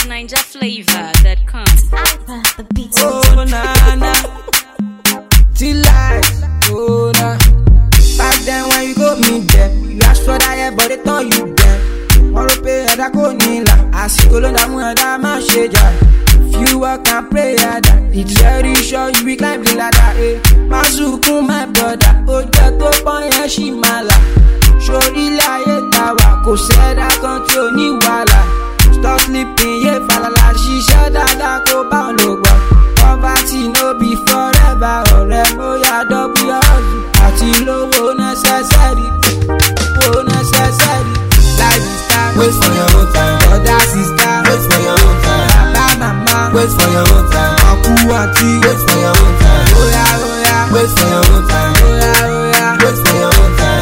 NinjaFlavor.com. Oh na na, till life, oh na. Back then when you go meet them, you ask for that yeah, but they turn you down. Wanna pay that go nila, àsìkò ló dààmú ẹ̀dá má ṣe jà. If you work and pray harder, it's very sure you will climb the ladder. Má sunkún my brother, ó jẹ́ tó pọ́n yẹn ṣì máa là. Sórí láyé tàwa, kò sẹ́dá kan tí ò ní wàhálà. Stop sleeping, yeah, falala, ṣiṣẹ́ dáadáa kó bá wọn lò gbọ́. Poverty no be forever, ọ̀rẹ́ bóyá double your hustle. Àti lówó necessary, owó necessary. Life is time, wait for your own time. Brother, sister, wait for your own time. Baba, mama, wait for your own time. Uncle, auntie, wait for your own time. Oya, oya, wait for your own time. Oya, oya, wait for your own time.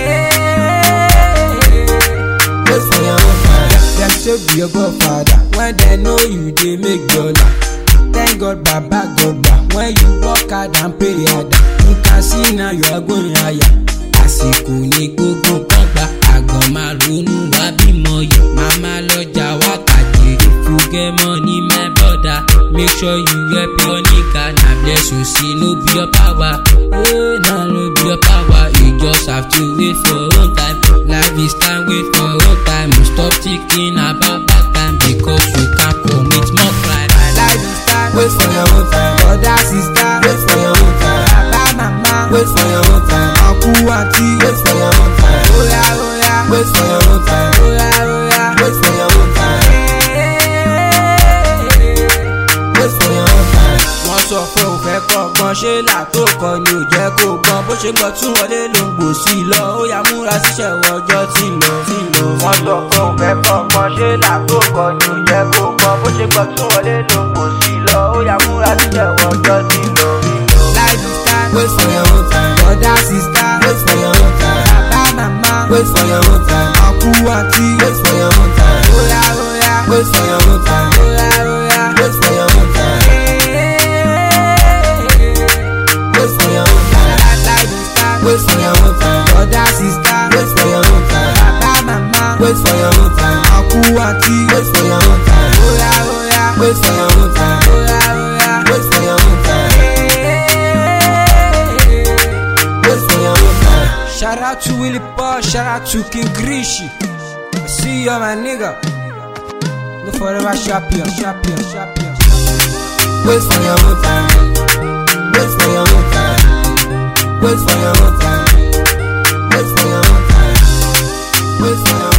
Wait for your own time. Them should be your godfather. When they know you, they make dollar. Thank God, Baba, God, when you work hard and pray harder, you can see now you are going higher. Àsìkò ní gbogbo kan gba àgàn máa ronú wá bímọ yìí. Màmá lọ́jà wákàtí. If you get money, my brother, make sure you help your nigga. Na blessing, see, no be your power. Nah, no be your power. You just have to wait for your own time. Life is time, wait for your own time. Stop thinking about that time because you can commit more crime. Life is time, wait for your own time. Brother, sister, wait for your own time. Baba, mama, wait for your own time. Uncle, auntie, wait for your own time. Oya, oya, wait for your own time. Oya, oya, wait for your own time. Wait for your own time. Wọ́n sọ pé ò fẹ́ kọ́gbọ́n, ṣé là tó kọ ni ò jẹ́ kó gbọ́n. Bó ṣe gbọ́ tún wọlé ló ń gbò sí i lọ. Ó yá múra síṣẹ́ wọ ọjọ́ tí ń lọ. Wọ́n sọ pé ò fẹ́ kọ́gbọ́n, ṣé là tó kọ ni ò jẹ́ kó gbọ́n. Bó ṣe gbọ́ tún wọlé ló ń gbò sí i lọ. Ó yá múra síṣẹ́ wọ ọjọ́ tí ń lọ. Life is time, wait for your own time. Brother, sister, wait for your own time. Baba, mama, wait for your own time. Uncle, auntie, wait for your own time. Oya, oya, wait for your own time. Oya, oya, wait for your own time. Wait for your own time. Life is time, wait for your own time. Brother, sister, wait for your own time. Baba, mama, wait for your own time. Uncle, auntie, wait for your own time. Oya, oya, wait for your own time. Oya, oya, wait for your own time. Shout out to Willie Paul, shout out to King Grishi. I see you, my nigga. No forever champion. Wait for your own time. Wait for your own time. Wait for your own time. Wait for your own time. Wait for your own time.